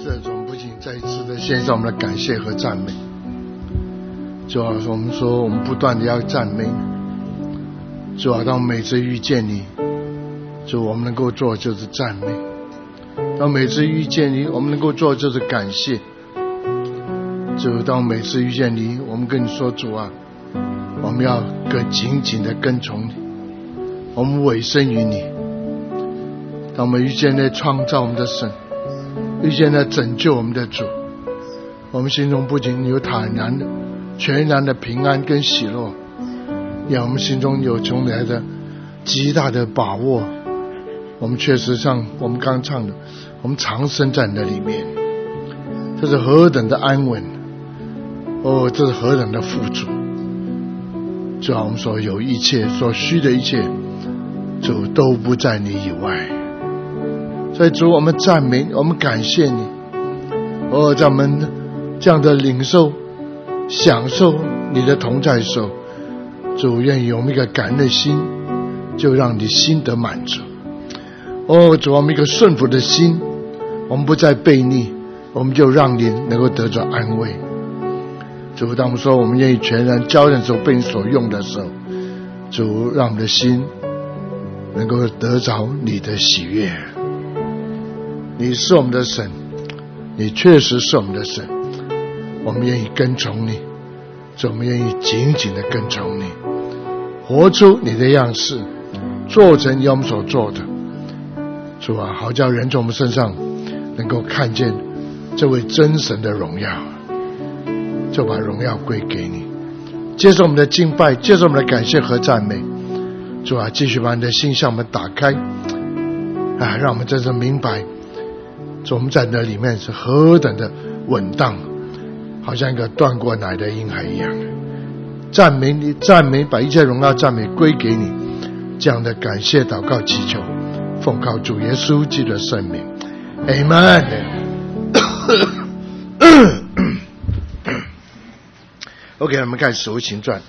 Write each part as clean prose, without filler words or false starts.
这种不仅再一次的献上我们的感谢和赞美，主啊，我们说我们不断的要赞美，主啊，当每次遇见你，主我们能够做就是赞美，当每次遇见你我们能够做就是感谢，主当每次遇见你我们跟你说，主啊，我们要更紧紧的跟从你，我们委身于你。当我们遇见那创造我们的神，遇见那拯救我们的主，我们心中不仅有坦然的全然的平安跟喜乐，让我们心中有从来的极大的把握，我们确实像我们刚唱的，我们常身在那里面，这是何等的安稳，哦，这是何等的富足。主啊，我们所有一切所需的一切，主都不在你以外。所以主，我们赞美，我们感谢你，哦，在我们这样的领受享受你的同在的时候，主愿意我们一个感恩的心，就让你心得满足。哦，主，我们一个顺服的心，我们不再悖逆，我们就让你能够得着安慰。主，当我们说我们愿意全然交任的时候，被你所用的时候，主让我们的心能够得着你的喜悦。你是我们的神，你确实是我们的神，我们愿意跟从你，主，我们愿意紧紧的跟从你，活出你的样式，做成你我们所做的。主啊，好叫人从我们身上能够看见这位真神的荣耀，就把荣耀归给你，接受我们的敬拜，接受我们的感谢和赞美。主啊，继续把你的心向我们打开啊，让我们真正明白，主，我们在那里面是何等的稳当，好像一个断过奶的婴孩一样。赞美你，赞美，把一切荣耀赞美归给你，这样的感谢祷告祈求，奉靠主耶稣基督的圣名 Amen。 OK， 我们看使徒行传，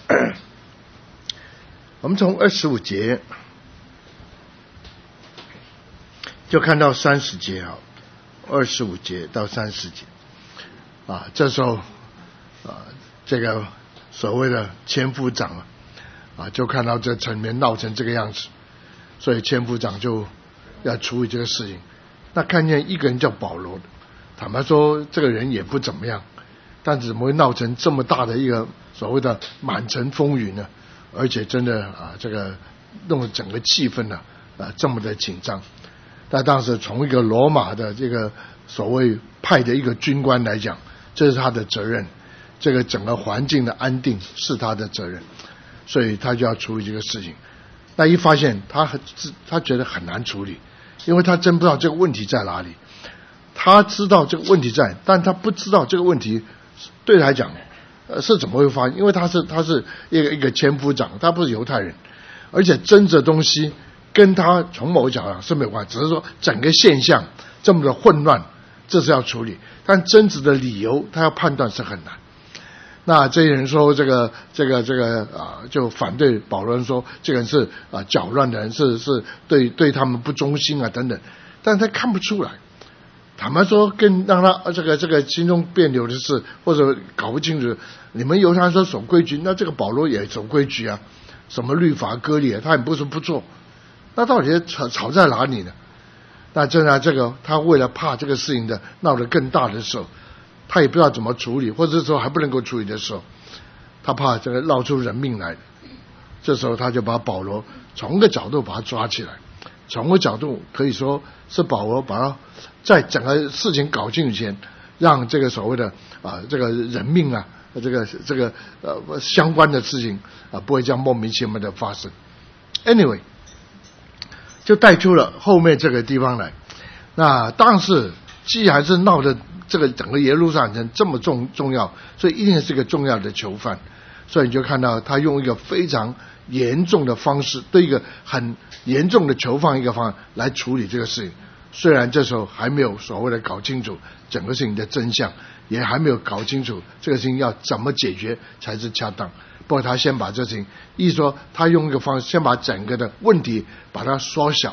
我们从25节就看到30节啊，25节到30节啊，这时候啊，这个所谓的千夫长啊，就看到这城里面闹成这个样子，所以千夫长就要处理这个事情。那看见一个人叫保罗的，坦白说这个人也不怎么样，但怎么会闹成这么大的一个所谓的满城风云呢？而且真的啊，这个弄得整个气氛呢这么的紧张。但当时从一个罗马的这个所谓派的一个军官来讲，这是他的责任，这个整个环境的安定是他的责任，所以他就要处理这个事情。那一发现他觉得很难处理，因为他真不知道这个问题在哪里。他知道这个问题在，但他不知道这个问题对他来讲是怎么会发生，因为他是一个千夫长，他不是犹太人，而且真的东西跟他从某个角度上是没有关系，只是说整个现象这么的混乱，这是要处理，但真实的理由他要判断是很难。那这些人说这个就反对保罗，说这个人是搅乱的人，是对他们不忠心啊等等，但他看不出来。坦白说，更让他这个心中别扭的是，或者搞不清楚，你们犹太人说守规矩，那这个保罗也守规矩啊，什么律法割裂他也不是不做，那到底吵在哪里呢？那正在这个他为了怕这个事情的闹得更大的时候，他也不知道怎么处理，或者说还不能够处理的时候，他怕这个闹出人命来，这时候他就把保罗从个角度把他抓起来，从个角度可以说是保罗把他在整个事情搞清楚前，让这个所谓的这个人命啊，这个相关的事情不会这样莫名其妙的发生。Anyway， 就带出了后面这个地方来。那当时既然是闹的这个整个耶路撒冷城这么重要，所以一定是个重要的囚犯，所以你就看到他用一个非常严重的方式，对一个很严重的囚犯一个方案来处理这个事情。虽然这时候还没有所谓的搞清楚整个事情的真相，也还没有搞清楚这个事情要怎么解决才是恰当，不过他先把这事情，意思说他用一个方式先把整个的问题把它缩小了，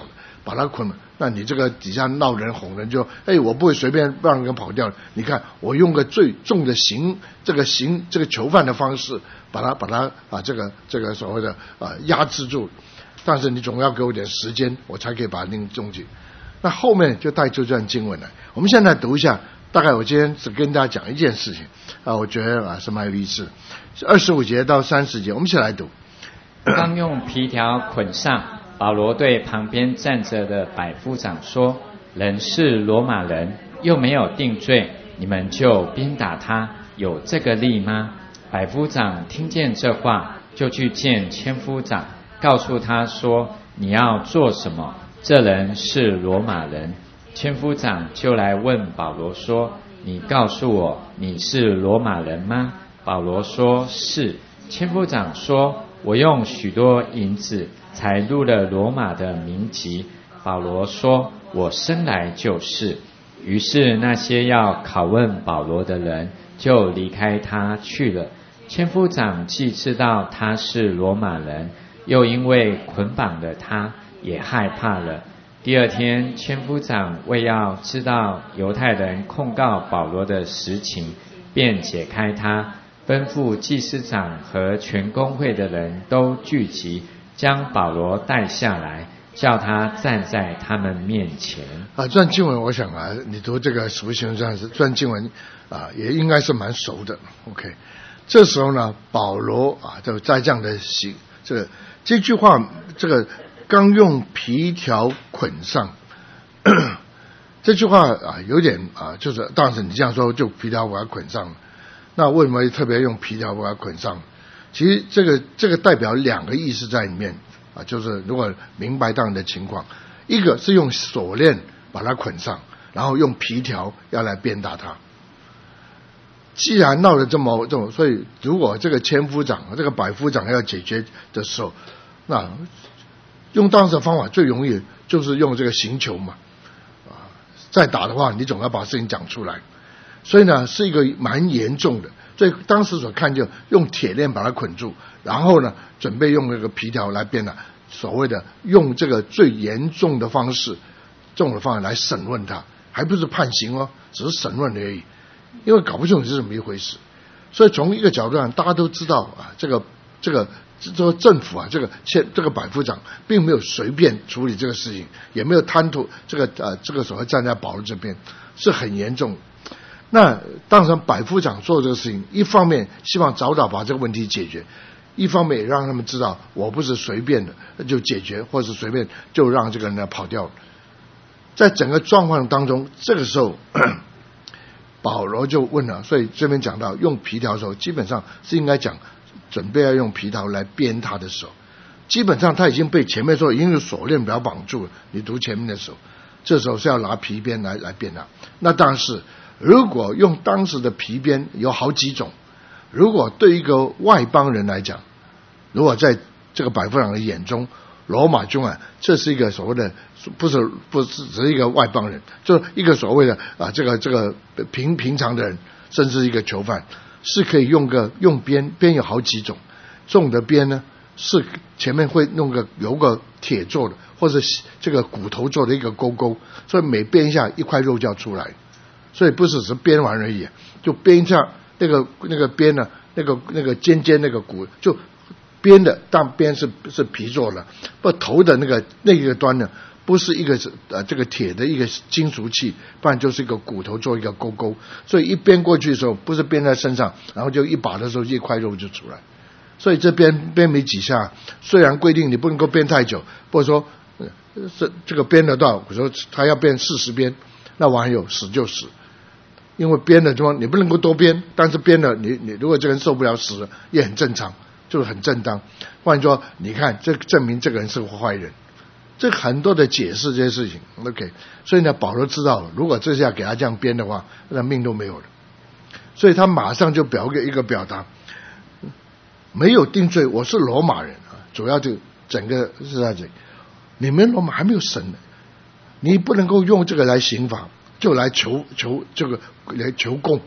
把他捆了，那你这个底下闹人哄人就，我不会随便让人跑掉。你看我用个最重的这个囚犯的方式，把他这个所谓的压制住，但是你总要给我点时间，我才可以把那终结。那后面就带出这段经文来，我们现在读一下。大概我今天只跟大家讲一件事情我觉得是蛮有意思，25节到30节，我们一起来读。 刚用皮条捆上，保罗对旁边站着的百夫长说：“人是罗马人，又没有定罪，你们就鞭打他，有这个例吗？”百夫长听见这话，就去见千夫长，告诉他说：“你要做什么？这人是罗马人。”千夫长就来问保罗说：“你告诉我，你是罗马人吗？”保罗说：“是。”千夫长说：“我用许多银子才入了罗马的民籍。”保罗说：“我生来就是。”于是那些要拷问保罗的人就离开他去了。千夫长既知道他是罗马人，又因为捆绑了他，也害怕了。第二天，千夫长为要知道犹太人控告保罗的实情，便解开他，吩咐祭司长和全公会的人都聚集，将保罗带下来，叫他站在他们面前。 这段经文我想你读这个使徒行传这段经文也应该是蛮熟的。OK， 这时候呢，保罗就在这样的这句话刚用皮条捆上这句话有点就是当时你这样说就皮条把它捆上了，那为什么特别用皮条把它捆上？其实这个代表两个意思在里面就是如果明白当然的情况，一个是用锁链把它捆上，然后用皮条要来鞭打他。既然闹得这么，所以如果这个千夫长这个百夫长要解决的时候，那用当时的方法最容易就是用这个刑求嘛，再打的话你总要把事情讲出来，所以呢是一个蛮严重的，所以当时所看就用铁链把它捆住，然后呢准备用那个皮条来鞭打，所谓的用这个最严重的方式来审问他，还不是判刑只是审问而已，因为搞不清楚是怎么一回事。所以从一个角度上大家都知道这个政府这个百夫长并没有随便处理这个事情，也没有贪图这个所谓站在保罗这边，是很严重。那当然百夫长做这个事情，一方面希望早把这个问题解决，一方面也让他们知道我不是随便的就解决，或者随便就让这个人跑掉了。在整个状况当中，这个时候保罗就问了，所以这边讲到用皮条的时候，基本上是应该讲准备要用皮条来鞭他的时候，基本上他已经被前面说已经有锁链把他绑住了，你读前面的时候，这时候是要拿皮鞭来鞭他。那当然是如果用当时的皮鞭有好几种，如果对一个外邦人来讲，如果在这个百夫长的眼中，罗马军这是一个所谓的不是只是一个外邦人，就是一个所谓的这个平常的人，甚至一个囚犯，是可以用鞭有好几种。重的鞭呢是前面会有个铁做的，或者这个骨头做的一个勾勾，所以每鞭一下一块肉就要出来，所以不是只鞭完而已，就鞭一下那个鞭呢，那个尖那个骨就鞭的，但鞭是皮做的，不头的那个端呢不是一个这个铁的一个金属器，不然就是一个骨头做一个勾勾，所以一鞭过去的时候不是鞭在身上，然后就一把的时候一块肉就出来，所以这鞭没几下，虽然规定你不能够鞭太久，或者说这个鞭得到，比如说他要鞭40鞭，那网友死就死，因为鞭的地方你不能够多鞭，但是鞭了你如果这个人受不了死了也很正常，就是很正当。换句话说，你看这证明这个人是个坏人，这很多的解释这些事情 OK。 所以呢保罗知道了，如果这下给他这样编的话，那命都没有了，所以他马上就一个表达，没有定罪，我是罗马人主要就整个是在这里，你们罗马还没有审呢，你不能够用这个来刑罚，就来求这个来求供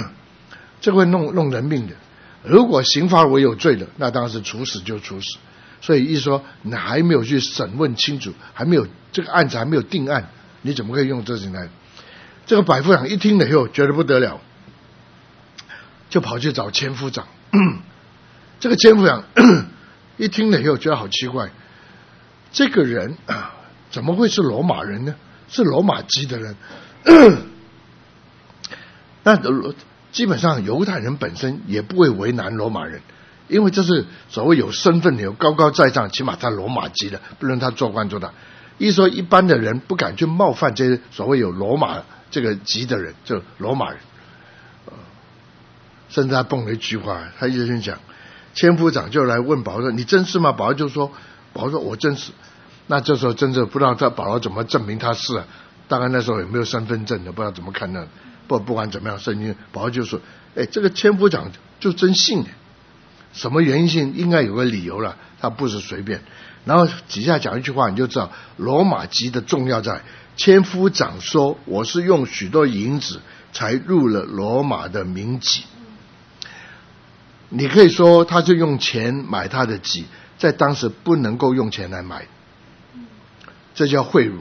这会弄人命的。如果刑罚为有罪的，那当然是处死就处死， 所以意思说你还没有去审问清楚，还没有这个案子还没有定案，你怎么可以用这些来？这个百夫长一听了以后觉得不得了，就跑去找千夫长。这个千夫长一听了以后觉得好奇怪，这个人怎么会是罗马人呢？是罗马籍的人。那基本上犹太人本身也不会为难罗马人，因为这是所谓有身份的，有高高在上，起码他罗马籍的，不论他做官做大。意思说一般的人不敢去冒犯这些所谓有罗马这个籍的人，就罗马人。甚至他蹦了一句话，他一直讲，千夫长就来问保罗说：“你真是吗？”保罗就说：“保罗说我真是。”那这时候真的不知道他保罗怎么证明他是啊？当然那时候也没有身份证的，不知道怎么看那。不管怎么样，圣经保罗就说：“这个千夫长就真信的，什么原因信？应该有个理由了，他不是随便。”然后底下讲一句话，你就知道罗马籍的重要在。千夫长说：“我是用许多银子才入了罗马的民籍。”你可以说他就用钱买他的籍，在当时不能够用钱来买，这叫贿赂。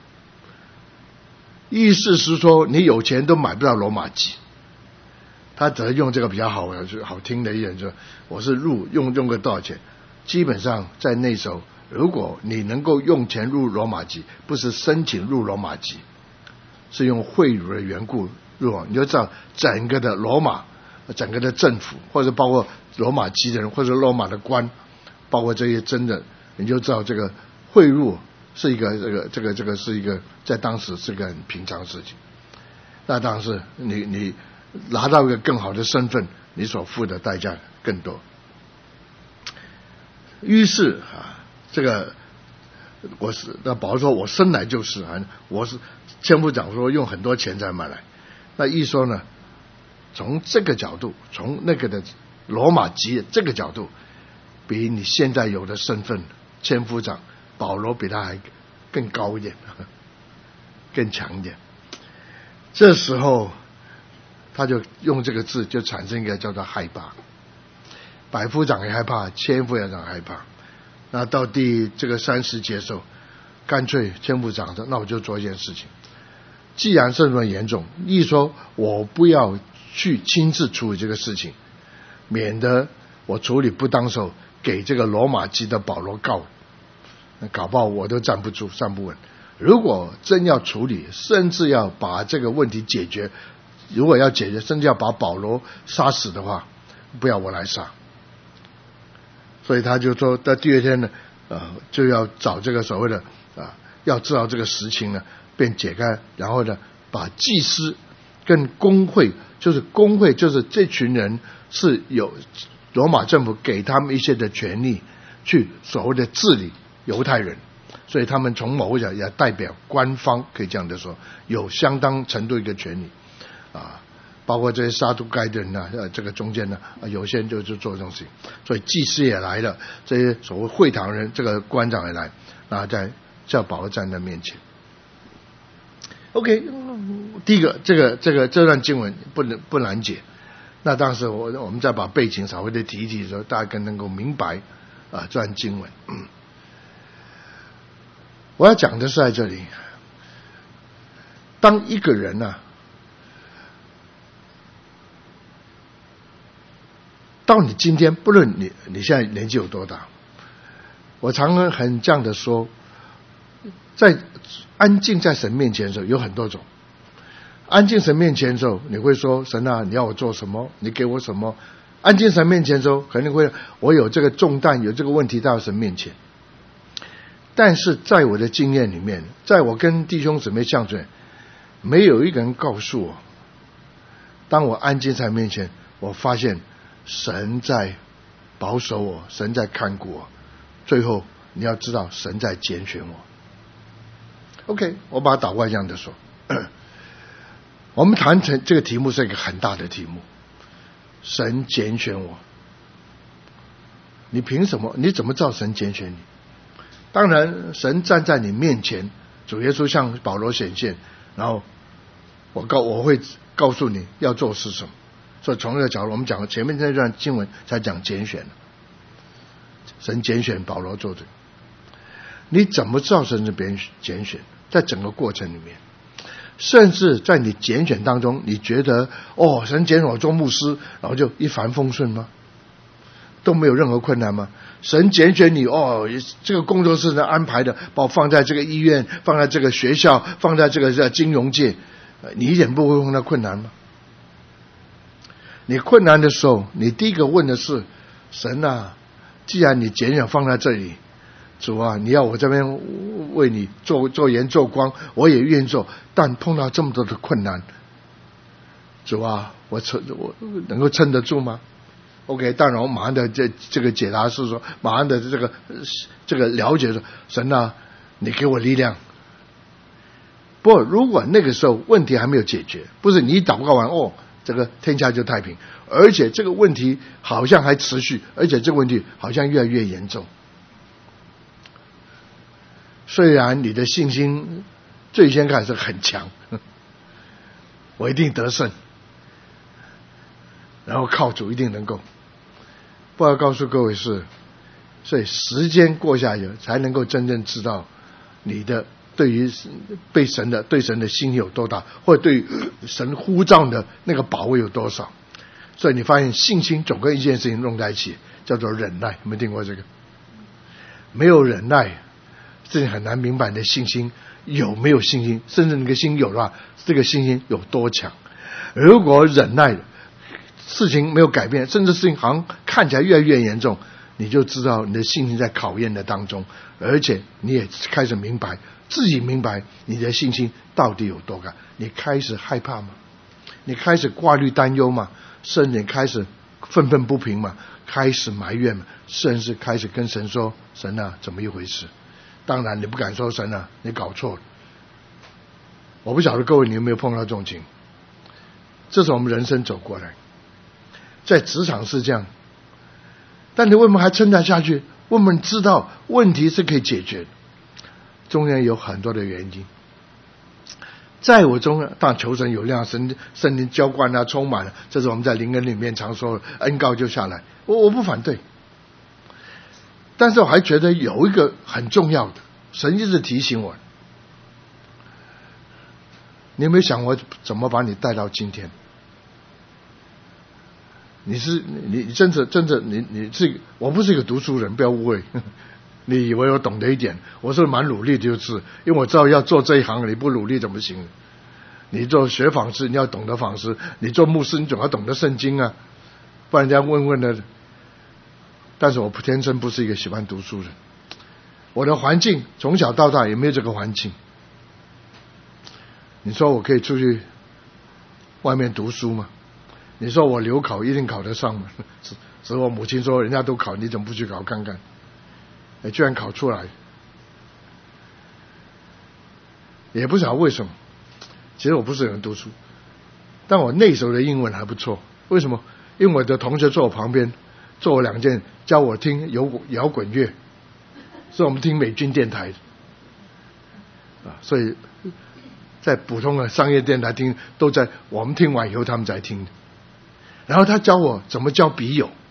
意思是说你有钱都买不到罗马籍，他只能用这个比较好听的一点，说我是用个多少钱。基本上在那时候，如果你能够用钱入罗马籍，不是申请入罗马籍，是用贿赂的缘故入，你就知道整个的罗马，整个的政府，或者包括罗马籍的人，或者罗马的官，包括这些真的，你就知道这个贿赂是一个这个是一个在当时是个很平常事情。那当然是你拿到一个更好的身份，你所付的代价更多。于是这个那保罗说我生来就是我是千夫长说用很多钱才买来。那一说呢，从这个角度，从那个的罗马籍这个角度，比你现在有的身份千夫长保罗比他还更高一点，更强一点。这时候他就用这个字就产生一个叫做害怕。百夫长也害怕，千夫长害怕。那到第这个30节的时候，干脆千夫长说：“那我就做一件事情，既然这么严重，意思说我不要去亲自处理这个事情，免得我处理不当时候给这个罗马籍的保罗告，那搞不好我都站不住站不稳。如果真要处理，甚至要把这个问题解决，如果要解决，甚至要把保罗杀死的话，不要我来杀。”所以他就说在第二天呢，就要找这个所谓的要知道这个实情呢，便解开，然后呢，把祭司跟公会，就是公会就是这群人是有罗马政府给他们一些的权利，去所谓的治理犹太人，所以他们从某个角度也代表官方，可以这样的说，有相当程度一个权利包括这些撒都该的人这个中间呢，有些人就做这种事情，所以祭司也来了，这些所谓会堂人，这个官长也来，然后在叫保罗站在面前。OK， 第一个这段经文不难解。那当时我们再把背景稍微的提一提的时候，大家更能够明白这段经文。我要讲的是在这里，当一个人到你今天，不论你现在年纪有多大，我常常很这样的说，在安静在神面前的时候有很多种。安静神面前的时候，你会说：“神啊，你要我做什么？你给我什么？”安静神面前的时候，肯定会我有这个重担，有这个问题到神面前。但是在我的经验里面，在我跟弟兄姊妹相处，没有一个人告诉我，当我安静在面前，我发现神在保守我，神在看顾我，最后你要知道神在拣选我。OK， 我把它倒过来这样的说，我们谈成这个题目是一个很大的题目，神拣选我，你凭什么？你怎么知道神拣选你？当然神站在你面前，主耶稣向保罗显现，然后我会告诉你要做是什么。所以从这个角度，我们讲前面那段经文才讲拣选。 神拣选保罗做的。你怎么知道神是别人拣选？在整个过程里面，甚至在你拣选当中，你觉得神拣选我做牧师，然后就一帆风顺吗？都没有任何困难吗？神拣选你这个工作是能安排的，把我放在这个医院，放在这个学校，放在这个金融界，你一点不会碰到困难吗？你困难的时候，你第一个问的是神啊，既然你拣选放在这里，主啊，你要我这边为你做盐做光，我也愿意做，但碰到这么多的困难，主啊，我能够撑得住吗？OK， 当然我马上的这个解答是说，马上的这个了解说，神啊，你给我力量。不过如果那个时候问题还没有解决，不是你一祷告完这个天下就太平，而且这个问题好像还持续，而且这个问题好像越来越严重。虽然你的信心最先开始很强，我一定得胜，然后靠主一定能够。不要告诉各位所以时间过下去，才能够真正知道你的对于对神的心有多大，或者对神呼召的那个把握有多少。所以你发现信心总跟一件事情弄在一起，叫做忍耐。有没有听过这个？没有忍耐，这很难明白你的信心有没有信心，甚至你的心有的话，这个信心有多强。如果忍耐事情没有改变，甚至事情好像看起来越来越严重，你就知道你的信心在考验的当中，而且你也开始明白，自己明白你的信心到底有多高。你开始害怕吗？你开始挂虑担忧吗？甚至开始愤愤不平吗？开始埋怨吗？甚至开始跟神说，神啊，怎么一回事？当然你不敢说神啊，你搞错了。我不晓得各位你有没有碰到这种情，这是我们人生走过来，在职场是这样，但你为什么还撑得下去？为什么你知道问题是可以解决的？中间有很多的原因。在我中当求神有量，圣灵浇灌啊，充满了，这是我们在灵恩里面常说的，恩膏就下来，我不反对。但是我还觉得有一个很重要的，神一直提醒我，你有没有想过怎么把你带到今天？你真的你是，我不是一个读书人，不要误会。你以为我懂得一点？我是蛮努力的，就是因为我知道要做这一行，你不努力怎么行？你做学访师，你要懂得访师；你做牧师，你总要懂得圣经啊，不然人家问问的。但是我天生不是一个喜欢读书人，我的环境从小到大也没有这个环境。你说我可以出去外面读书吗？你说我留考一定考得上吗？只是我母亲说人家都考，你怎么不去考看看？居然考出来，也不晓得为什么。其实我不是很读书，但我那时候的英文还不错。为什么？因为我的同学坐我旁边，做我2件，教我听摇滚乐，是我们听美军电台的所以在普通的商业电台听，都在我们听完以后他们才听的。然后他教我怎么交笔友。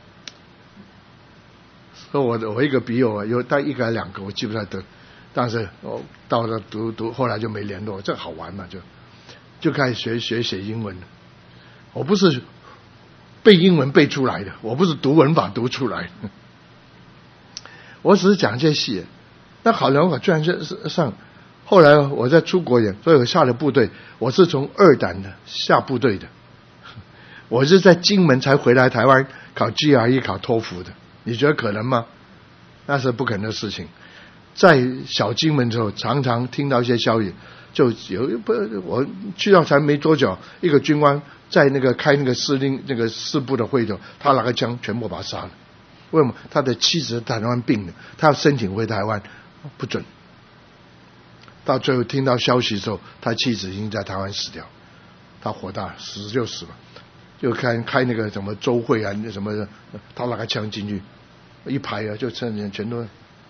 说我一个笔友有带1个还2个，我记不太得，但是我到了读，后来就没联络。这好玩嘛，就开始学写英文了。我不是背英文背出来的，我不是读文法读出来的，我只是讲这些戏。那好了，我居然上。后来我在出国也，所以我下了部队，我是从2胆的下部队的，我是在金门才回来台湾考 GRE 考托福的。你觉得可能吗？那是不可能的事情。在小金门之后，常常听到一些消息，就我去到才没多久，一个军官在那个开那个司令那个师部的会头，他拿个枪全部把他杀了。为什么？他的妻子台湾病了，他要申请回台湾，不准。到最后听到消息之后，他妻子已经在台湾死掉，他火大，死就死了。就开那个什么周会啊，什么的，他拿个枪进去，一排啊，就全都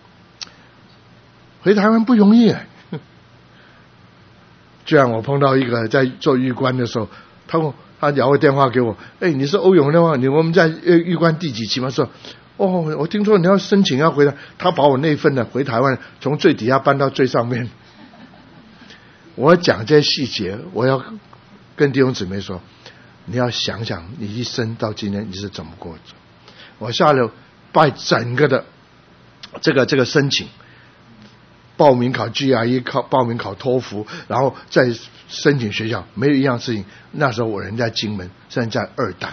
回台湾不容易啊。居然我碰到一个在做狱官的时候，他打个电话给我，你是欧永的吗？我们在狱官第几期吗？说我听说你要申请要回来，他把我那份呢回台湾从最底下搬到最上面。我讲这些细节，我要跟弟兄姊妹说，你要想想你一生到今天你是怎么过的。我下了拜整个的这个申请，报名考 GRE， 报名考托福，然后再申请学校，没有一样事情。那时候我人在金门，现在在二胆，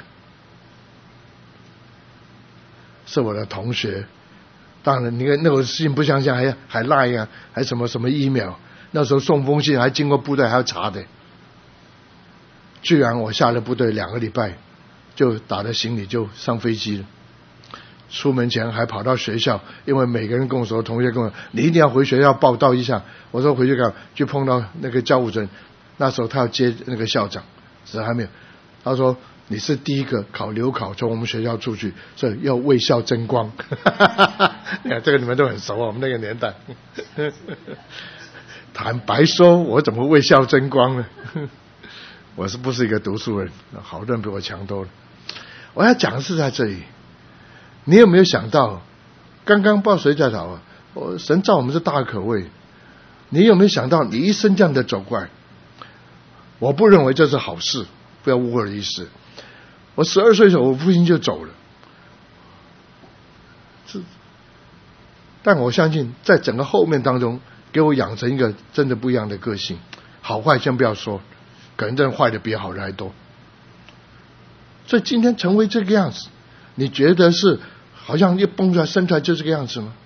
是我的同学。当然，你看那个事情不相信，还赖啊，还什么 email， 那时候送封信还经过部队还要查的。居然我下了部队2个礼拜，就打着行李就上飞机了。出门前还跑到学校，因为每个人跟我说，同学跟我说，你一定要回学校报道一下。我说回去干，就碰到那个教务主任，那时候他要接那个校长，只是还没有。他说你是第一个留考从我们学校出去，所以要为校争光。你看这个你们都很熟啊，我们那个年代。坦白说，我怎么为校争光呢？我是不是一个读书人？好多人比我强多了。我要讲的是在这里。你有没有想到，刚刚不知道谁在讨论，神造我们是大可畏。你有没有想到，你一生这样的走过来？我不认为这是好事，不要误会我的意思。我12岁的时候，我父亲就走了。但我相信，在整个后面当中，给我养成一个真的不一样的个性。好坏先不要说，可能真的坏的比好的还多。所以今天成为这个样子，你觉得是好像一蹦出来生出来就这个样子吗？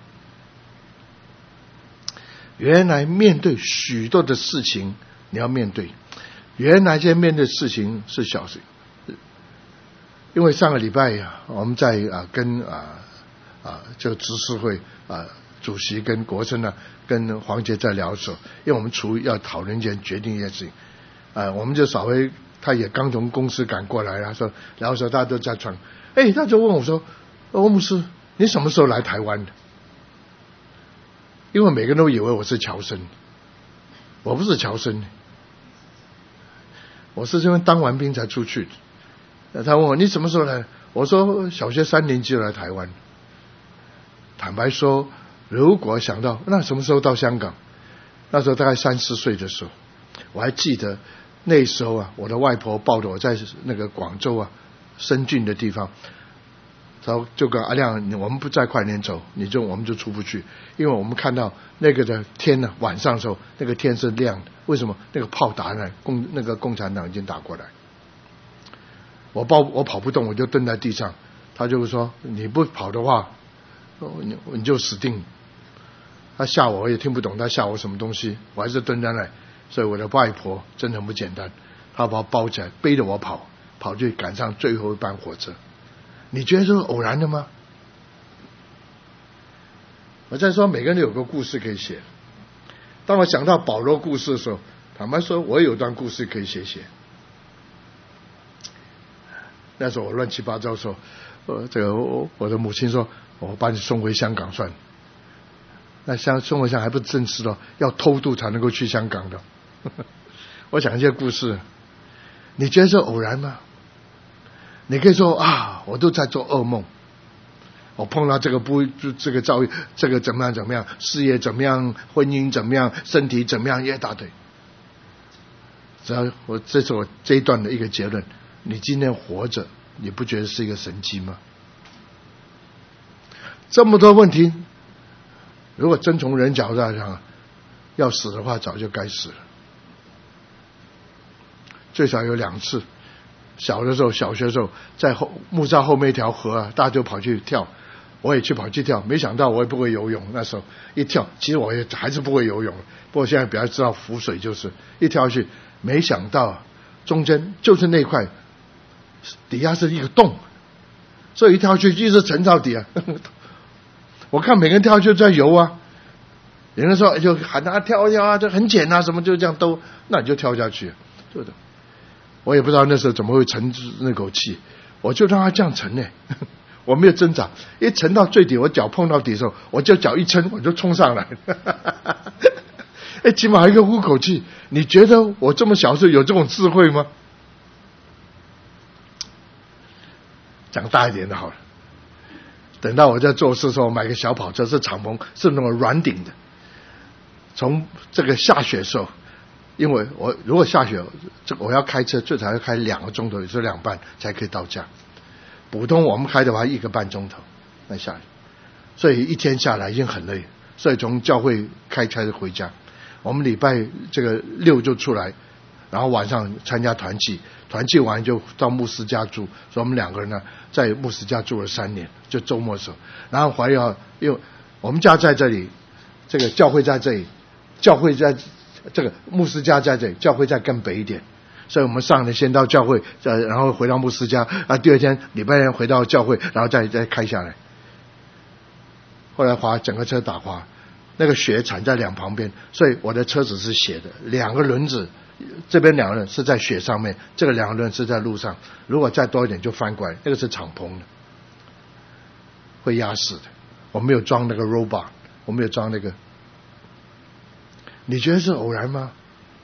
原来面对许多的事情你要面对，原来这些面对的事情是小事。因为上个礼拜我们在跟这个执事会主席跟国生跟黄杰在聊的时候，因为我们处于要讨论一件决定一件事情，我们就稍微他也刚从公司赶过来了，说聊的时候大家都在传，他就问我说，欧牧师，你什么时候来台湾的？因为每个人都以为我是侨生，我不是侨生，我是因为当完兵才出去的。他问我你什么时候来？我说小学3年级就来台湾。坦白说，如果想到那什么时候到香港，那时候大概3、4岁的时候，我还记得那时候我的外婆抱着我在那个广州深圳的地方，他就跟阿亮，我们不再快点走，我们就出不去，因为我们看到那个的天晚上的时候，那个天是亮的。为什么？那个炮打来，那个共产党已经打过来。我跑不动，我就蹲在地上。他就说：“你不跑的话，你就死定了。”他吓我也听不懂，他吓我什么东西，我还是蹲在那。所以我的外婆真的很不简单，她把我包起来，背着我跑去赶上最后一班火车。你觉得这是偶然的吗？我再说，每个人都有个故事可以写。当我想到保罗故事的时候，坦白说，我有段故事可以写。那时候我乱七八糟的时候，我的母亲说，我把你送回香港算了。那送回香港还不正式的，要偷渡才能够去香港的。我讲一些故事，你觉得是偶然吗？你可以说我都在做噩梦，我碰到这个遭遇，这个怎么样，事业怎么样，婚姻怎么样，身体怎么样，一大堆。只要这是我这一段的一个结论，你今天活着，你不觉得是一个神迹吗？这么多问题，如果真从人角度来讲，要死的话早就该死了。最少有2次，小的时候，小学的时候，在木栅后面一条河大家就跑去跳，我也跑去跳，没想到我也不会游泳。那时候一跳，其实我也还是不会游泳，不过现在比较知道浮水，就是一跳下去，没想到中间就是那块底下是一个洞，所以一跳下去一直沉到底我看每个人跳下去在游有人说就喊他跳这很浅什么就这样兜，那你就跳下去，对的。我也不知道那时候怎么会沉那口气，我就让他这样沉我没有挣扎，一沉到最底，我脚碰到底的时候，我就脚一撑，我就冲上来。起码还可以呼口气。你觉得我这么小时候有这种智慧吗？讲大一点的好了。 等到我在做事的时候，买个小跑车，是敞篷，是那种软顶的。从这个下雪的时候，因为我如果下雪，我要开车最少要开2个钟头，也是2半才可以到家。普通我们开的话1个半钟头来下雪，所以一天下来已经很累。所以从教会开车回家，我们礼拜这个6就出来，然后晚上参加团契，团契完就到牧师家住。所以我们2个人呢，在牧师家住了3年，就周末的时候，然后还要因为我们家在这里，这个教会在这里，教会在这个牧师家在这里，教会在更北一点，所以我们上来先到教会，然后回到牧师家，第二天礼拜天回到教会，然后再开下来。后来滑整个车打滑，那个雪铲在2旁边，所以我的车子是斜的，2个轮子，这边2个人是在雪上面，这个2个轮是在路上，如果再多一点就翻过来，那个是敞篷的，会压死的。我没有装那个 robot， 我没有装那个。你觉得是偶然吗？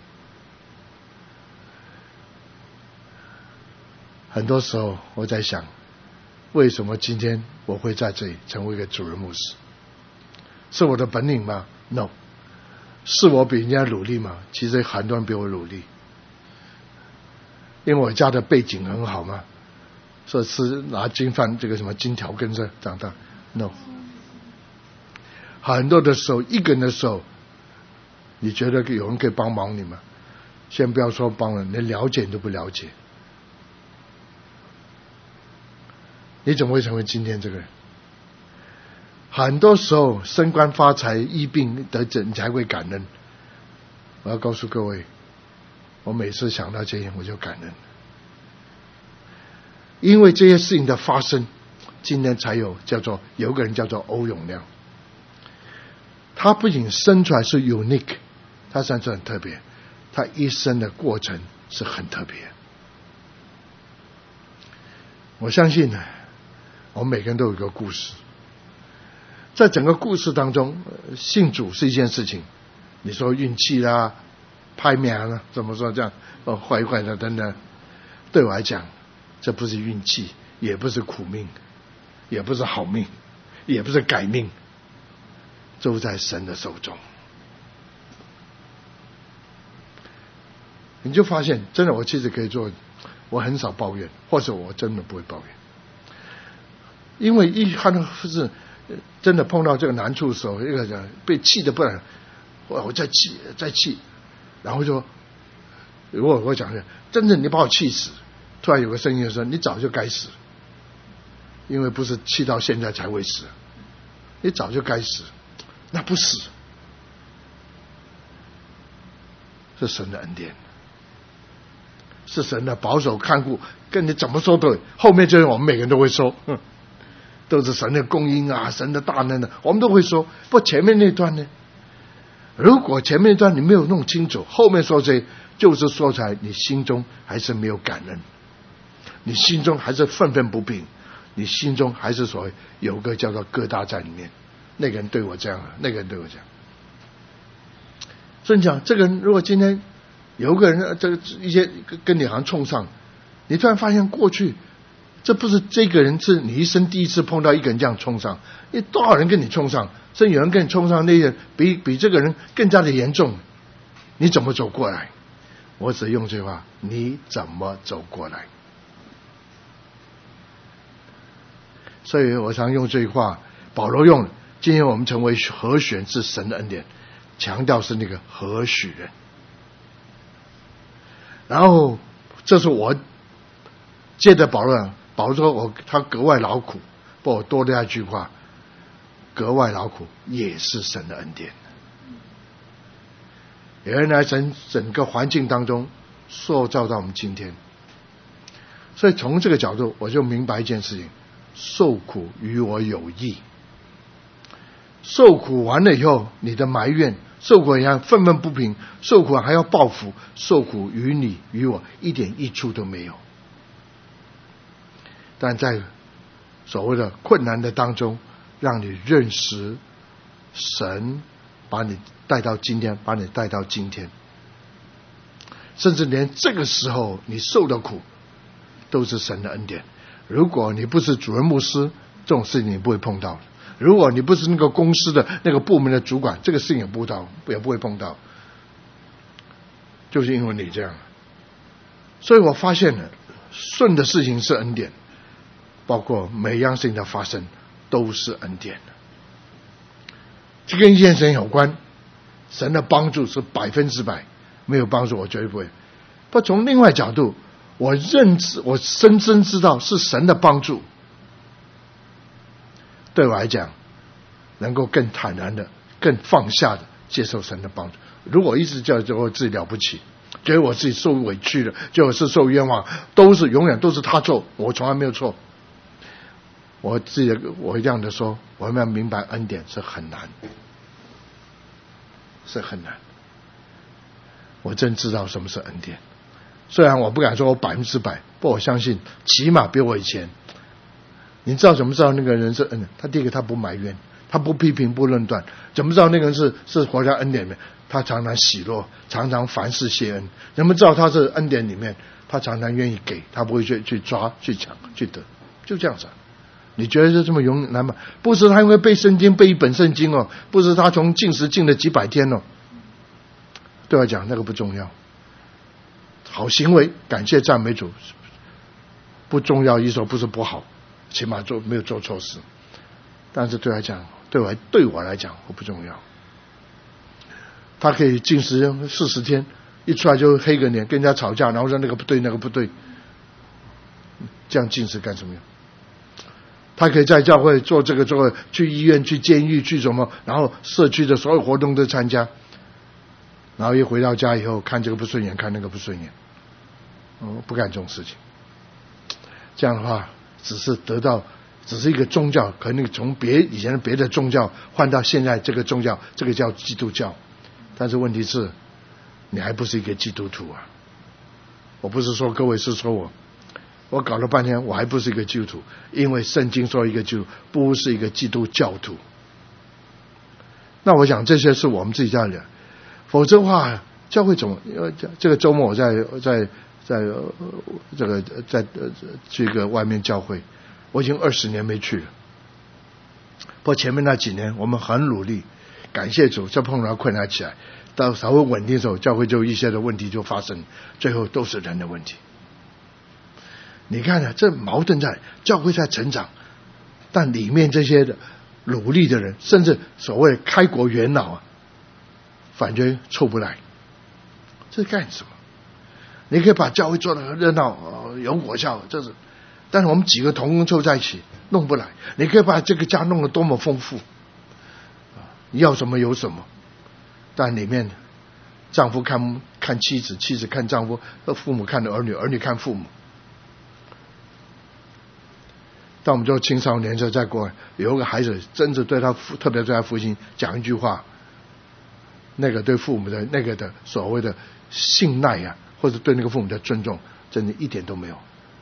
很多时候我在想，为什么今天我会在这里成为一个主任牧师？是我的本领吗？ No。 是我比人家努力吗？其实很多人比我努力。因为我家的背景很好嘛，所以是拿金饭这个什么金条跟着长大。 No。 很多的时候，一个人的时候，你觉得有人可以帮忙你吗？先不要说帮人，连了解你都不了解，你怎么会成为今天这个人？很多时候升官发财医病得诊，你才会感恩。我要告诉各位，我每次想到这些我就感恩，因为这些事情的发生，今天才有有个人叫做欧永亮。他不仅生出来是 unique， 他算是很特别，他一生的过程是很特别。我相信呢，我们每个人都有一个故事，在整个故事当中，信主是一件事情，你说运气啦、拍命啦，怎么说这样坏坏的等等，对我来讲，这不是运气，也不是苦命，也不是好命，也不是改命，都在神的手中。你就发现，真的，我其实可以做，我很少抱怨，或者我真的不会抱怨，因为一看到是真的碰到这个难处的时候，一个人被气得不能，我再气，然后就如果我讲真的你把我气死，突然有个声音说你早就该死，因为不是气到现在才会死，你早就该死，那不死是神的恩典，是神的保守看顾，跟你怎么说都有，后面这些我们每个人都会说，都是神的供应啊，神的大能的，我们都会说。不前面那段呢，如果前面那段你没有弄清楚，后面说这就是说出来你心中还是没有感恩，你心中还是愤愤不平，你心中还是所谓有个叫做疙瘩在里面，那个人对我这样，那个人对我这样。所以你讲这个人如果今天有个人这一些跟你好像冲上，你突然发现过去这不是这个人是你一生第一次碰到一个人这样冲上，因为多少人跟你冲上，甚至有人跟你冲上，那个比这个人更加的严重，你怎么走过来？我只用这句话，你怎么走过来？所以我常用这句话，保罗用，今天我们成为和选是神的恩典，强调是那个和许人。然后这是我接着保罗说他格外劳苦，不我多了一句话，格外劳苦也是神的恩典。原来神整个环境当中塑造到我们今天，所以从这个角度我就明白一件事情，受苦与我有益。受苦完了以后，你的埋怨，受苦一样愤愤不平，受苦还要报复，受苦与你与我一点益处都没有。但在所谓的困难的当中，让你认识神把你带到今天，把你带到今天，甚至连这个时候你受的苦都是神的恩典。如果你不是主任牧师， 这种事情你不会碰到的。如果你不是那个公司的那个部门的主管，这个事情也不会碰到，就是因为你这样。所以我发现了，顺的事情是恩典，包括每样事情的发生都是恩典的。这跟验神有关，神的帮助是100%，没有帮助我绝对不会。不，从另外角度，我认知，我深深知道是神的帮助，对我来讲能够更坦然的、更放下的接受神的帮助。如果一直觉得我自己了不起，觉得我自己受委屈了，觉得我是受冤枉，永远都是他错，我从来没有错，我这样的说，我们要明白恩典是很难，是很难。我真知道什么是恩典，虽然我不敢说我100%，不过我相信起码比我以前。你知道怎么知道那个人是恩典？他第一个，他不埋怨，他不批评，不论断。怎么知道那个人是活在恩典里面？他常常喜乐，常常凡事谢恩。怎么知道他是恩典里面？他常常愿意给，他不会去抓、去抢、去得，就这样子。你觉得是这么容难吗？不是他因为背圣经背一本圣经哦，不是他从禁食禁了几百天哦。对我讲那个不重要，好行为感谢赞美主不重要，一说不是不好，起码没有做错事。但是对我来讲，对我来讲不重要。他可以禁食40天，一出来就黑个脸，跟人家吵架，然后说那个不对那个不对，这样禁食干什么用？他可以在教会做这个做，去医院去监狱去什么，然后社区的所有活动都参加，然后一回到家以后看这个不顺眼看那个不顺眼，不干这种事情。这样的话只是一个宗教，可能从以前的别的宗教换到现在这个宗教，这个叫基督教。但是问题是你还不是一个基督徒啊。我不是说各位是说我搞了半天我还不是一个基督徒，因为圣经说一个基督徒不是一个基督教徒。那我想这些是我们自己家人，否则的话教会这个周末我在去一个外面教会，我已经20年没去了。不过前面那几年我们很努力，感谢主，就碰到困难起来，到稍微稳定的时候，教会就一些的问题就发生，最后都是人的问题。你看啊，这矛盾在教会在成长，但里面这些的努力的人，甚至所谓开国元老啊，反觉凑不来，这是干什么？你可以把教会做得很热闹，有果效，这是，但是我们几个同工凑在一起弄不来。你可以把这个家弄得多么丰富，要什么有什么，但里面丈夫看妻子，妻子看丈夫，父母看儿女，儿女看父母。当我们做青少年的时候，在国外有一个孩子，真的特别对他父亲讲一句话，那个对父母的那个的所谓的信赖啊，或者对那个父母的尊重，真的一点都没有。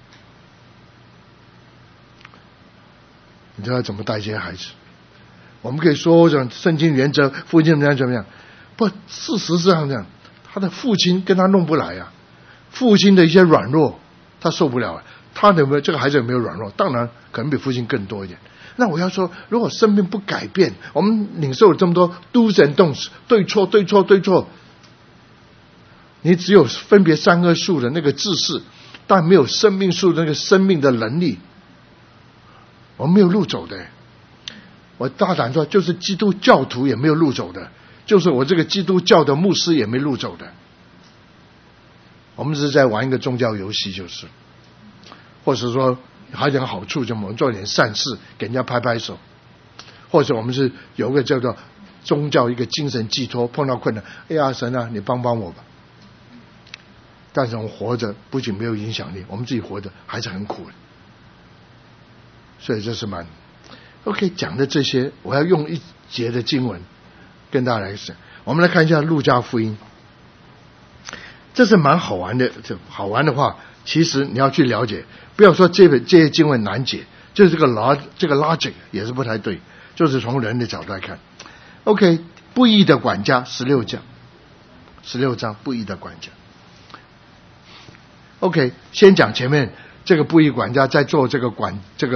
你知道怎么带这些孩子？我们可以说圣经原则，父亲怎么样？不，事实上这样，他的父亲跟他弄不来啊。父亲的一些软弱，他受不了啊。他这个孩子有没有软弱？当然可能比父亲更多一点。那我要说，如果生命不改变，我们领受了这么多 do's and don'ts， 对错，你只有分别善恶树的那个知识，但没有生命树的那个生命的能力，我们没有路走的。我大胆说，就是基督教徒也没有路走的，就是我这个基督教的牧师也没路走的。我们只是在玩一个宗教游戏，就是或者说还有点好处，就我们做点善事给人家拍拍手，或者我们是有一个叫做宗教一个精神寄托，碰到困难，哎呀神啊你帮帮我吧。但是我们活着不仅没有影响力，我们自己活着还是很苦的。所以这是蛮 OK 讲的这些，我要用一节的经文跟大家来讲。我们来看一下路加福音，这是蛮好玩的。这好玩的话，其实你要去了解，不要说这些经文难解，就是这个 logic 也是不太对，就是从人的角度来看。OK， 不义的管家16章不义的管家。OK， 先讲前面这个不义管家在做这个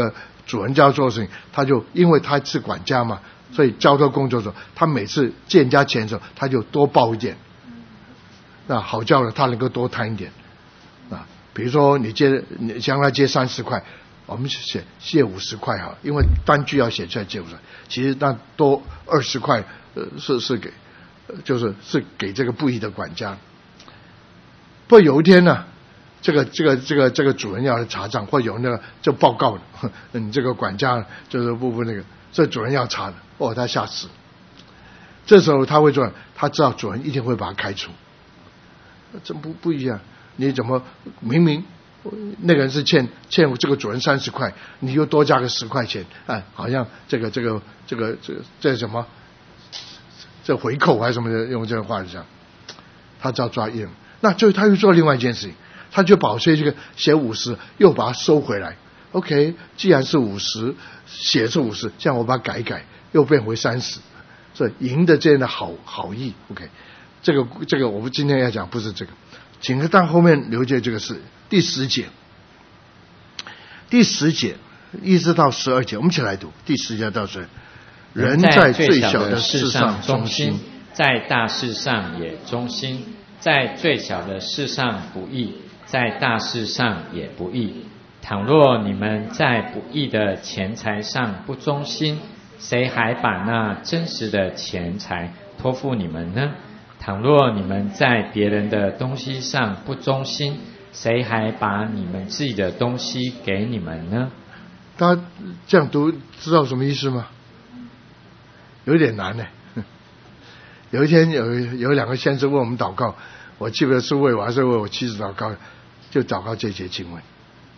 主人交做事情，他就因为他是管家嘛，所以交托工作的时候，他每次借人家钱的时候，他就多报一点，那好叫了他能够多贪一点啊。比如说你向他借30块，我们写借50块哈，因为单据要写出来借50块，其实那多20块是给是给这个不义的管家。不过有一天呢，这个主人要来查账，或有那个就报告了，你这个管家就是不那个，这主人要查的，他吓死了。这时候他会做，他知道主人一定会把他开除。这不一样，你怎么明明那个人是欠这个主人30块，你又多加个10块钱，好像这什么这回扣还是什么的，用这个话讲，他只要抓一人。那最后他又做另外一件事情，他就保持这个写50，又把它收回来。OK， 既然是50，写是50，这样我把它改一改，又变回30，所以赢得这样的好意。OK， 这个我们今天要讲不是这个，请看后面留意这个是第10节，第10节一直到12节，我们一起来读第10节到12。人在最小的事上忠心， 在大事上也忠心。在最小的事上不义，在大事上也不义。倘若你们在不义的钱财上不忠心，谁还把那真实的钱财托付你们呢？倘若你们在别人的东西上不忠心，谁还把你们自己的东西给你们呢？ 大家这样读知道什么意思吗？有点难呢。有一天有2个先生问我们祷告，我记得是为我还是为我妻子祷告，就祷告这节经文。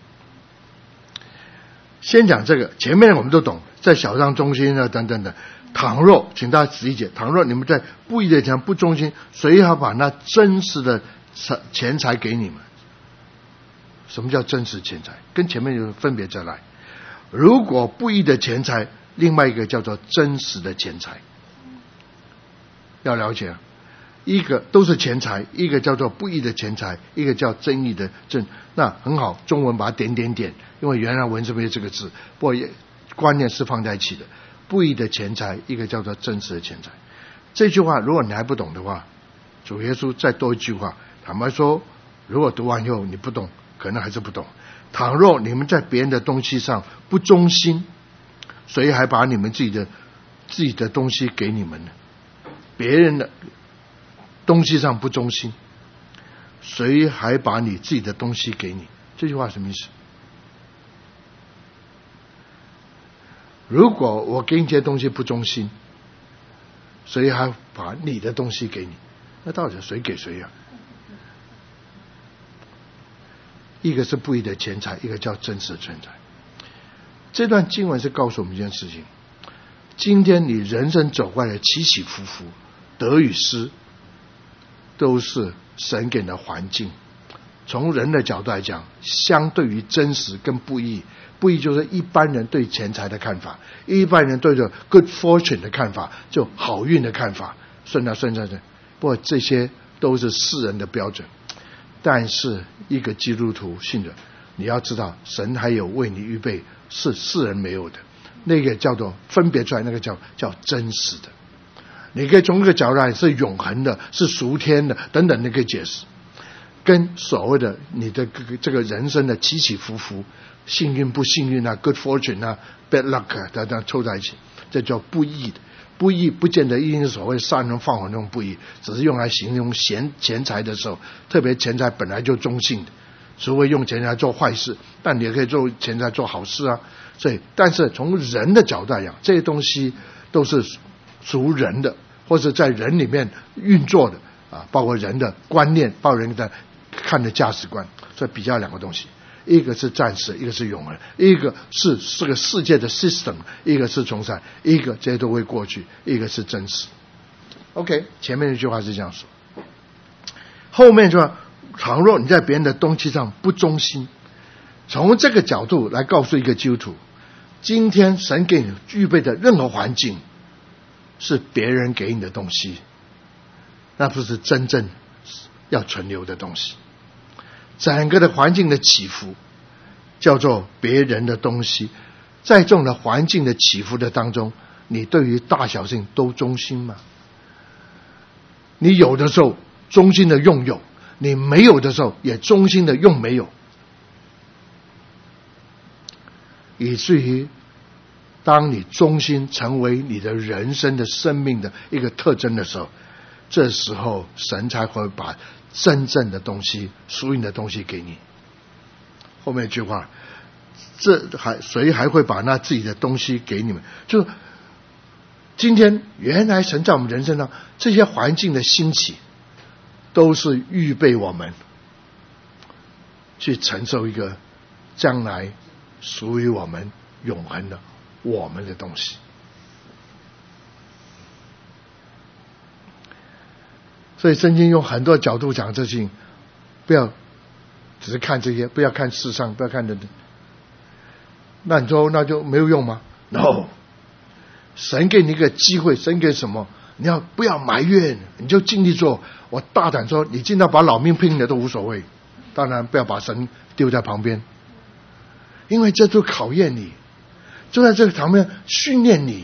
先讲这个，前面我们都懂，在小上忠心啊等等的。倘若，请大家仔细解，倘若你们在不义的钱不忠心，谁要把那真实的钱财给你们？什么叫真实钱财？跟前面有分别再来。如果不义的钱财，另外一个叫做真实的钱财。要了解，一个都是钱财，一个叫做不义的钱财，一个叫真义的正。那很好，中文把它点，因为原来文字没有这个字，不过观念是放在一起的。不义的钱财，一个叫做真实的钱财。这句话如果你还不懂的话，主耶稣再多一句话，坦白说，如果读完以后你不懂，可能还是不懂。倘若你们在别人的东西上不忠心，谁还把你们自己的东西给你们呢？别人的东西上不忠心，谁还把你自己的东西给你？这句话什么意思？如果我给你这些东西不忠心，谁还把你的东西给你？那到底谁给谁呀？一个是不义的钱财，一个叫真实的钱财。这段经文是告诉我们一件事情：今天你人生走过来的起起伏伏，得与失，都是神给的环境。从人的角度来讲，相对于真实跟不义，不义就是一般人对钱财的看法，一般人对着 good fortune 的看法，就好运的看法，顺。不过这些都是世人的标准。但是一个基督徒信者，你要知道，神还有为你预备是世人没有的，那个叫做分别出来，那个叫真实的。你可以从这个角度来，是永恒的，是属天的等等，你可以解释。跟所谓的你的这个人生的起起伏伏，幸运不幸运啊 ，good fortune 啊 ，bad luck 啊，等等凑在一起，这叫不义的。不义不见得一定是所谓杀人放火那种不义，只是用来形容钱财的时候，特别钱财本来就中性的，除非用钱财做坏事，但你也可以做钱财做好事啊。所以，但是从人的角度来讲，这些东西都是属人的，或者在人里面运作的啊，包括人的观念，包括人的看的价值观。所以比较2个东西，一个是暂时，一个是永恒，一个是这个世界的 system， 一个是从善，一个这些都会过去，一个是真实。OK， 前面一句话是这样说，后面说，倘若你在别人的东西上不忠心，从这个角度来告诉一个基督徒，今天神给你预备的任何环境是别人给你的东西，那不是真正要存留的东西。整个的环境的起伏叫做别人的东西， 在这种的环境的起伏的当中，你对于大小事情都忠心吗？你有的时候忠心的用有，你没有的时候也忠心的用没有，以至于当你忠心成为你的人生的生命的一个特征的时候，这时候神才会把真正的东西、属于你的东西给你。后面一句话，谁还会把那自己的东西给你们？就今天原来神在我们人生上这些环境的兴起，都是预备我们去承受一个将来属于我们永恒的我们的东西。所以圣经用很多角度讲这些，不要只是看这些，不要看世上，不要看人。那你说那就没有用吗？ No， 神给你一个机会，神给什么？你要不要埋怨？你就尽力做。我大胆说，你尽量把老命拼了都无所谓。当然不要把神丢在旁边，因为这就考验你，就在这个场面训练你，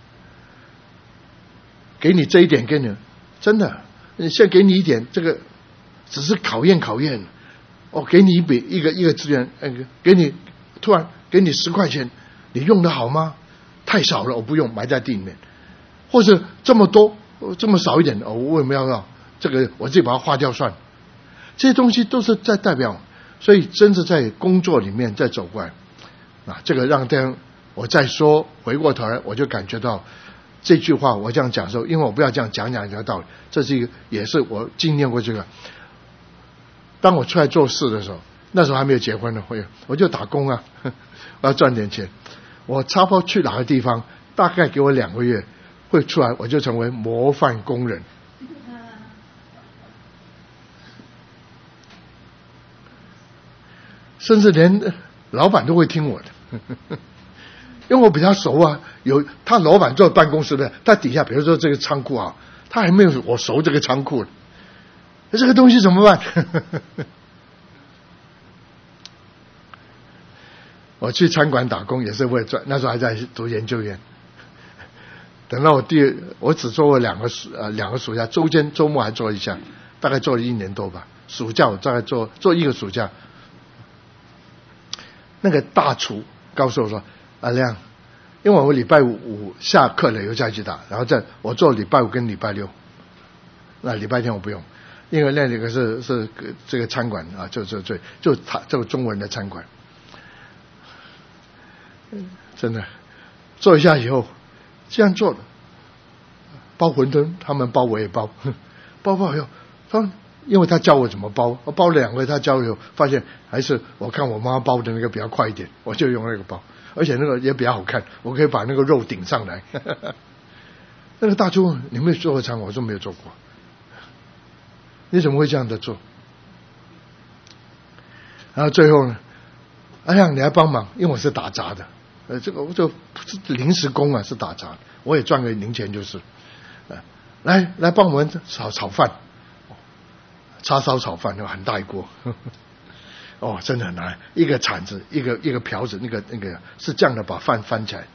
给你这一点，给你真的，现在给你一点，这个只是考验。给你一个资源，给你突然给你10块钱，你用得好吗？太少了，我不用，埋在地里面。或是这么多，这么少一点，我为什么要这个？我自己把它花掉算了。这些东西都是在代表，所以真是在工作里面再走过来这个让我再说，回过头来我就感觉到这句话我这样讲的时候，因为我不要这样讲这个道理，这是一个也是我经验过这个。当我出来做事的时候，那时候还没有结婚呢，我就打工我要赚点钱。我差不多去哪个地方，大概给我2个月会出来，我就成为模范工人。甚至连老板都会听我的，因为我比较熟他老板坐办公室的，他底下比如说这个仓库他还没有我熟这个仓库，这个东西怎么办？我去餐馆打工也是为了赚，那时候还在读研究院。等到我只做过2个暑假，周末还做一下，大概做了1年多吧。暑假我大概做1个暑假。那个大厨告诉我说：“阿亮，因为我礼拜5下课了以后再去打，然后我做礼拜5跟礼拜6，那礼拜天我不用，因为那个是这个餐馆就这个中文的餐馆。真的做一下以后这样做的，包馄饨他们包我也包，包以后因为他教我怎么包，我包了2回，他教我以后发现还是我看我妈包的那个比较快一点，我就用那个包，而且那个也比较好看，我可以把那个肉顶上来。那个大厨，你没有做过餐？我说没有做过。你怎么会这样的做？然后最后呢，哎呀，你来帮忙，因为我是打杂的，这个不是临时工是打杂的，我也赚个零钱就是，来帮我们炒饭。叉烧炒饭很大一锅，真的很难。一个铲子，一个瓢子，那个是这样的把饭翻起来。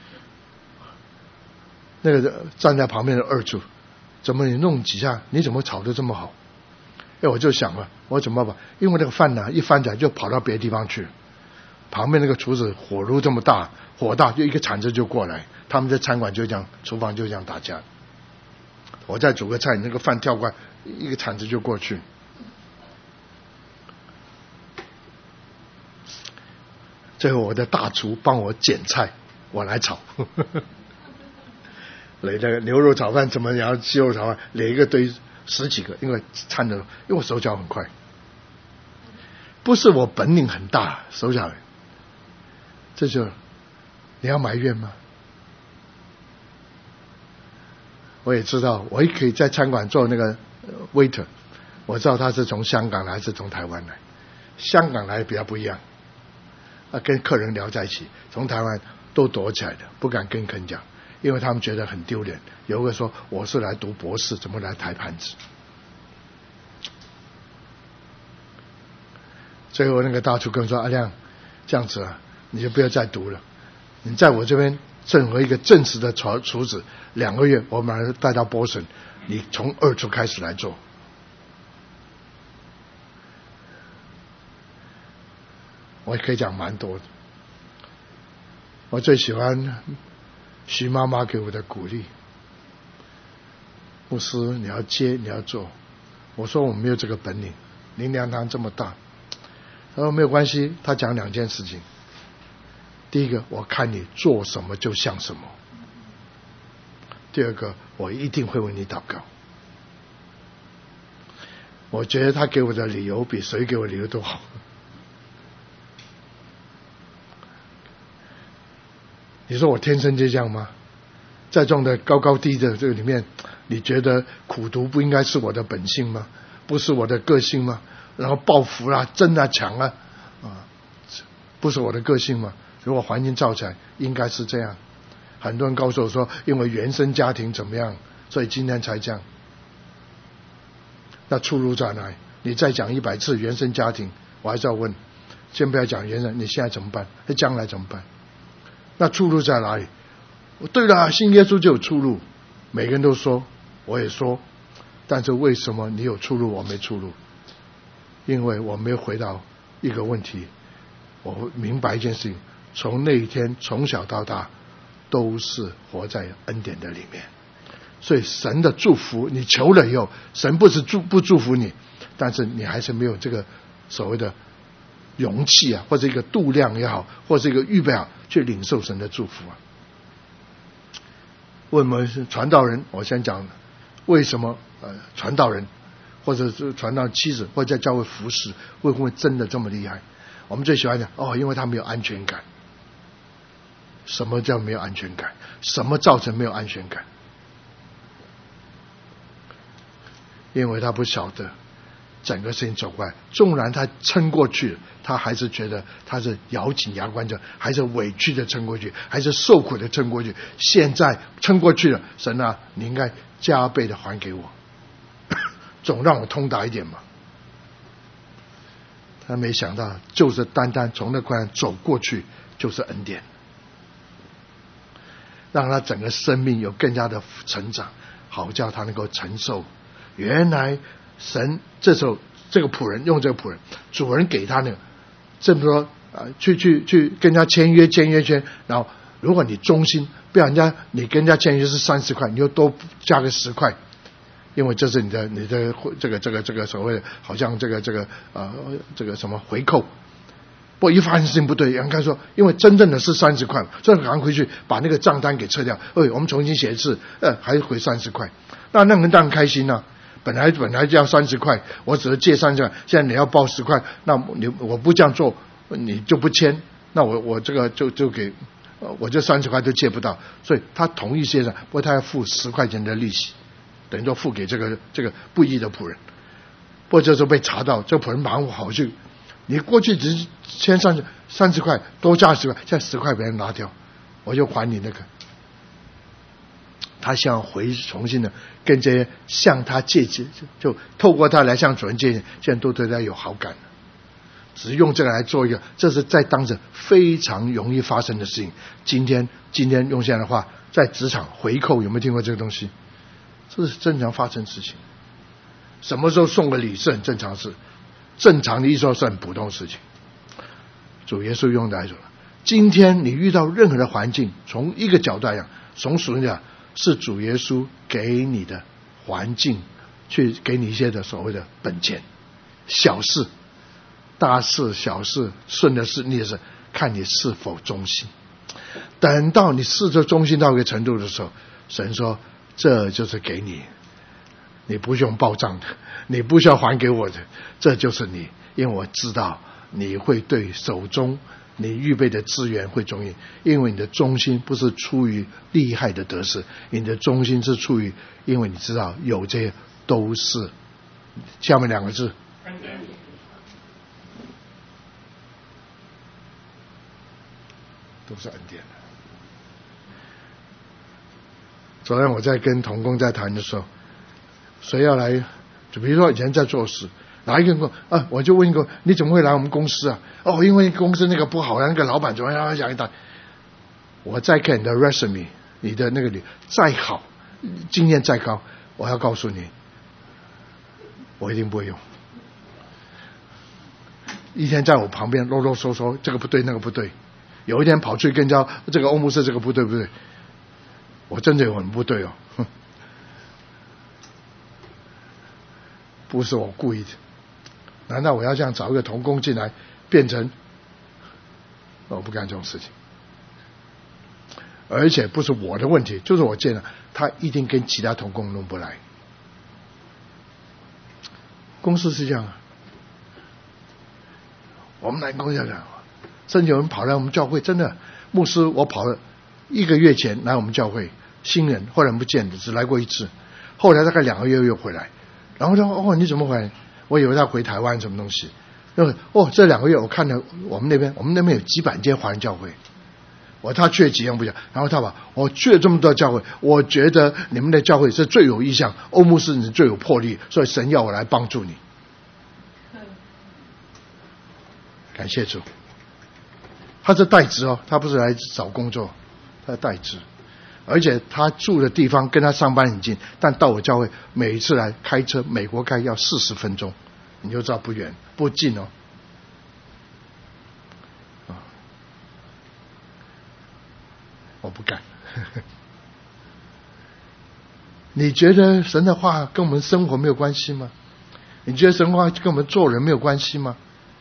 那个站在旁边的二厨，怎么你弄几下，你怎么炒得这么好？我就想我怎么因为那个饭一翻起来就跑到别的地方去，旁边那个厨子火炉这么大，火大就一个铲子就过来，他们在餐馆就这样，厨房就这样打架。我再煮个菜，那个饭跳过来，一个铲子就过去。最后我的大厨帮我剪菜，我来炒。垒那个牛肉炒饭怎么样？鸡肉炒饭垒一个堆10几个，因为我手脚很快，不是我本领很大，手脚，这就你要埋怨吗？我也知道，我也可以在餐馆做那个 waiter， 我知道他是从香港来还是从台湾来，香港来比较不一样，跟客人聊在一起，从台湾都躲起来的，不敢跟客人讲，因为他们觉得很丢脸。有一个说我是来读博士，怎么来抬盘子？最后那个大厨跟我说：“阿亮，这样子你就不要再读了， 你在我这边任何一个正式的厨子，2个月我马上带到波神，你从2厨开始来做。我也可以讲蛮多的。我最喜欢徐妈妈给我的鼓励，牧师你要接你要做。我说我没有这个本领，灵粮堂这么大。他说没有关系，他讲2件事情。第一个，我看你做什么就像什么。第二个，我一定会为你祷告。我觉得他给我的理由比谁给我理由都好。你说我天生就这样吗？在这种的高高低的这个里面，你觉得苦读不应该是我的本性吗？不是我的个性吗？然后报复啊、争啊、抢啊，不是我的个性吗？如果环境造起来，应该是这样。很多人告诉我说，因为原生家庭怎么样，所以今天才这样。那出路在哪里？你再讲100次原生家庭，我还是要问，先不要讲原生，你现在怎么办？那将来怎么办？那出路在哪里？对了，信耶稣就有出路，每个人都说，我也说，但是为什么你有出路我没出路？因为我没有回到一个问题，我明白一件事情，从那一天从小到大都是活在恩典的里面，所以神的祝福你求了以后，神不是不祝福你，但是你还是没有这个所谓的容器啊，或者一个度量也好，或者一个预备好去领受神的祝福啊。为什么是传道人？我先讲为什么传道人或者是传道妻子或者在教会服侍为什么真的这么厉害？我们最喜欢讲因为他没有安全感。什么叫没有安全感？什么造成没有安全感？因为他不晓得整个事情走过来，纵然他撑过去，他还是觉得他是咬紧牙关着，还是委屈的撑过去，还是受苦的撑过去。现在撑过去了，神啊，你应该加倍的还给我，总让我通达一点嘛。他没想到，就是单单从那关走过去，就是恩典，让他整个生命有更加的成长，好叫他能够承受。原来神这时候这个仆人用这个仆人，主人给他那个，这么说去跟人家签约，然后如果你忠心，不要你跟人家签约是30块，你就多加个10块，因为这是你的这个所谓的好像这个什么回扣。不过一发现事情不对，人家说因为真正的是30块，所以赶快回去把那个账单给撤掉，我们重新写一次，还回30块。那个人当然开心啊，本来就要30块，我只是借30块，现在你要报10块，那我不这样做，你就不签，那我这个就给我这30块都借不到，所以他同意借上，不过他要付10块钱的利息，等于说付给这个不义的仆人。不过这时候被查到，这仆人马上跑去，你过去只是签30块，多加10块，现在10块别人拿掉，我就还你那个。他想重新的跟这些向他借钱，就透过他来向主人借钱，现在都对他有好感了。只是用这个来做一个，这是在当着非常容易发生的事情。今天用这样的话，在职场回扣有没有听过这个东西？这是正常发生的事情。什么时候送个礼是很正常的事，正常的意思说是很普通的事情。主耶稣用来说，今天你遇到任何的环境，从一个角度来讲，从属灵讲，是主耶稣给你的环境，去给你一些的所谓的本钱，小事、大事、小事、顺的事、逆的事，看你是否忠心。等到你试着忠心到一个程度的时候，神说这就是给你，你不用报账的，你不需要还给我的，这就是你，因为我知道你会对手中你预备的资源会忠心，因为你的忠心不是出于利害的得失，你的忠心是出于，因为你知道有这些都是下面2个字，都是恩典。昨天我在跟同工在谈的时候，谁要来，就比如说以前在做事，哪一个人我就问一个，你怎么会来我们公司啊？因为公司那个不好，那个老板怎么样讲一大。 我再看你的 resume， 你的那个再好，经验再高，我要告诉你，我一定不会用。一天在我旁边啰啰嗦嗦，这个不对那个不对，有一天跑去跟人家这个欧牧师这个不对不对，我真的有很不对哦，不是我故意的。难道我要这样找一个同工进来变成？我不干这种事情。而且不是我的问题，就是我见了他一定跟其他同工弄不来。公司是这样啊，我们男工这样，甚至有人跑来我们教会，真的牧师我跑了1个月前来我们教会，新人后来不见了，只来过一次，后来大概2个月又回来，然后说哦你怎么回来？我以为他回台湾什么东西，哦这2个月我看了我们那边有几百间华人教会。他去了几样不讲，然后他把我去了这么多教会，我觉得你们的教会是最有意向，欧牧师你最有魄力，所以神要我来帮助你。感谢主。他是代职哦，他不是来找工作，他是代职，而且他住的地方跟他上班很近，但到我教会每一次来开车，美国开要40分钟，你就知道不远不近哦。我不敢。你觉得神的话跟我们生活没有关系吗？你觉得神的话跟我们做人没有关系吗？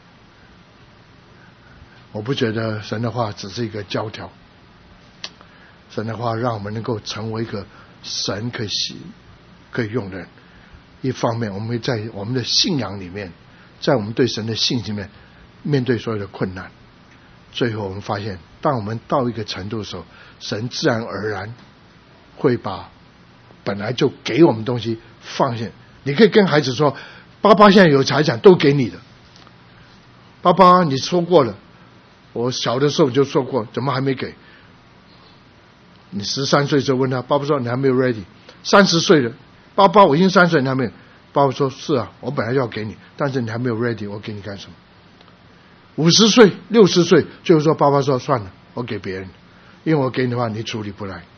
我不觉得神的话只是一个教条，神的话让我们能够成为一个神可以用的人。一方面我们会在我们的信仰里面，在我们对神的信心里面面对所有的困难，最后我们发现当我们到一个程度的时候，神自然而然会把本来就给我们东西放下。你可以跟孩子说，爸爸现在有财产都给你的，爸爸你说过了，我小的时候就说过，怎么还没给？你13岁就问他，爸爸说你还没有 ready。 30岁了，爸爸我已经30岁，你还没有？爸爸说是啊，我本来就要给你，但是你还没有 ready， 我给你干什么？50岁60岁最后说，爸爸说算了，我给别人，因为我给你的话你处理不来。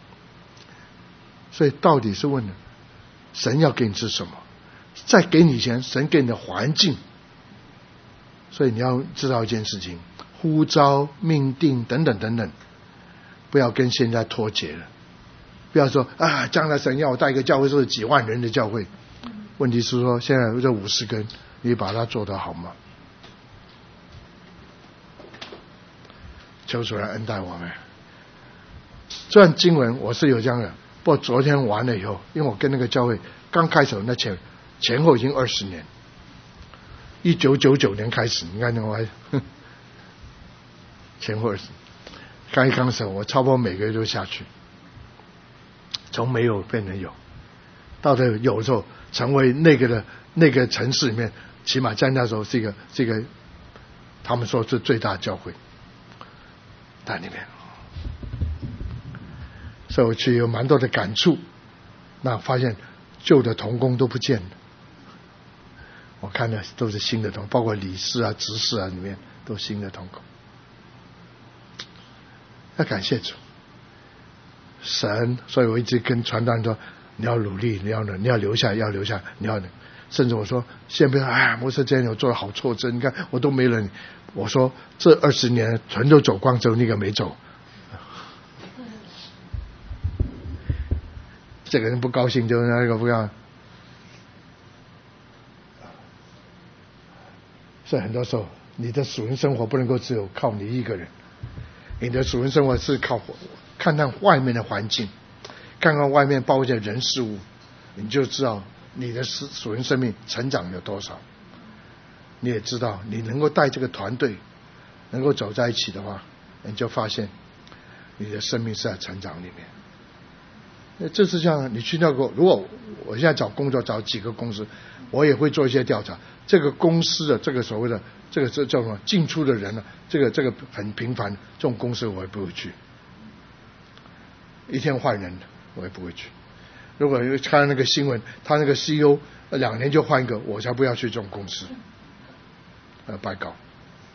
所以到底是问了神要给你是什么，在给你以前神给你的环境。所以你要知道一件事情，呼召命定等等等等，不要跟现在脱节了。不要说啊，将来神要我带一个教会是几万人的教会，问题是说现在这50根你把它做得好吗？求主来恩待我们。这段经文我是有这样的，不过昨天完了以后，因为我跟那个教会刚开始那前后已经20年，1999年开始，你看我还前后20，刚开始我差不多每个月都下去，从没有变成有，到这有的时候成为那个城市里面，起码在那时候是一个他们说是最大的教会在那边。所以我去有蛮多的感触，那发现旧的同工都不见了，我看的都是新的同工，包括理事啊执事啊里面都新的同工。要感谢主神，所以我一直跟传道人说，你要努力，你要留下，你要甚至我说先不要，哎，牧师这样我做了好挫折，你看我都没了。我说这20年全都走光，只有那个没走。这个人不高兴，就是那个不要。所以很多时候，你的属灵生活不能够只有靠你一个人，你的属灵生活是靠看看外面的环境，看看外面包括的人事物，你就知道你的属灵生命成长有多少。你也知道，你能够带这个团队能够走在一起的话，你就发现你的生命是在成长里面。这是这样，你去那个，如果我现在找工作找几个公司，我也会做一些调查。这个公司的这个所谓的这叫什么进出的人呢？这个很频繁，这种公司我也不会去。一天换人，我也不会去。如果看那个新闻，他那个 CEO 2年就换一个，我才不要去这种公司。白搞。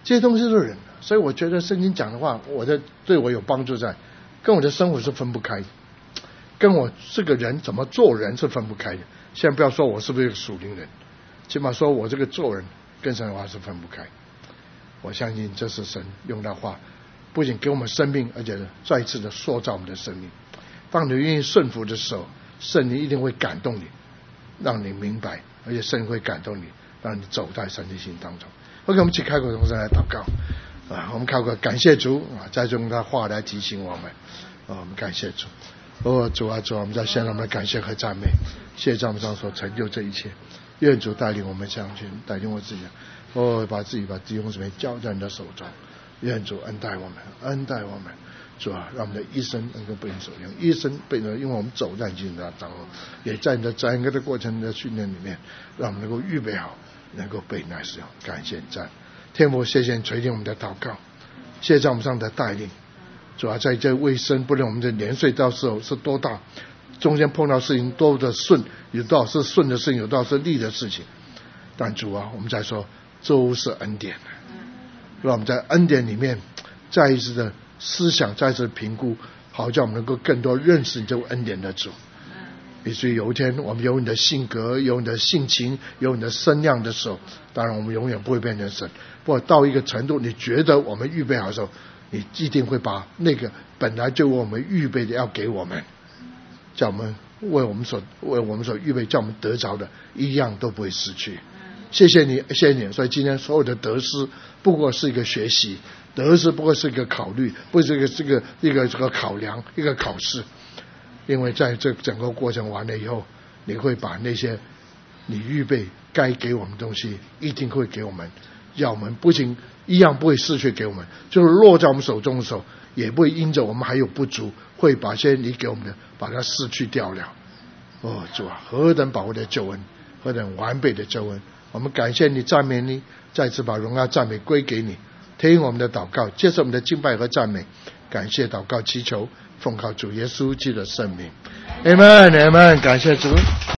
这些东西都是人。所以我觉得圣经讲的话，对我有帮助在，跟我的生活是分不开的，跟我这个人怎么做人是分不开的。现在不要说我是不是一个属灵人，起码说我这个做人跟神的话是分不开。我相信这是神用的话，不仅给我们生命，而且再一次的塑造我们的生命。当你愿意顺服的时候，圣灵一定会感动你，让你明白，而且圣灵会感动你，让你走在神的心当中。OK， 我们一起开口同声来祷告我们开口感谢主再用他话来提醒我们我们感谢主主啊，我们在献上我们的感谢和赞美，谢谢在我们上所成就这一切。愿主带领我们相信，带领我自己把弟兄姊妹交在你的手中。愿主恩待我们主啊，让我们的一生能够被你所用，一生被你，因为我们走在你的当中，也在你的整个的过程的训练里面，让我们能够预备好，能够被你来使用。感谢赞天父，谢谢你垂听我们的祷告，谢谢在我们上的带领。主啊，在这卫生，不论我们的年岁到时候是多大，中间碰到事情多的顺，有多少是顺的事情，有多少是逆的事情，但主啊，我们在说都是恩典，让我们在恩典里面再一次的思想，再一次的评估，好叫我们能够更多认识你这位恩典的主，以至于有一天我们有你的性格，有你的性情，有你的身量的时候，当然我们永远不会变成神。不过到一个程度，你觉得我们预备好的时候，你一定会把那个本来就为我们预备的要给我们，叫我们为我们所预备，叫我们得着的一样都不会失去。谢谢你，谢谢你。所以今天所有的得失不过是一个学习，得失不过是一个考虑，不是一个考量，一个考试。因为在这整个过程完了以后，你会把那些你预备该给我们的东西一定会给我们，要我们不仅一样不会失去给我们，就是落在我们手中的时候，也不会因着我们还有不足，会把些你给我们的把它失去掉了。主啊，何等宝贵的救恩，何等完备的救恩，我们感谢你，赞美你，再次把荣耀赞美归给你。听我们的祷告，接受我们的敬拜和赞美，感谢祷告祈求，奉靠主耶稣基督的圣名， Amen， 感谢主。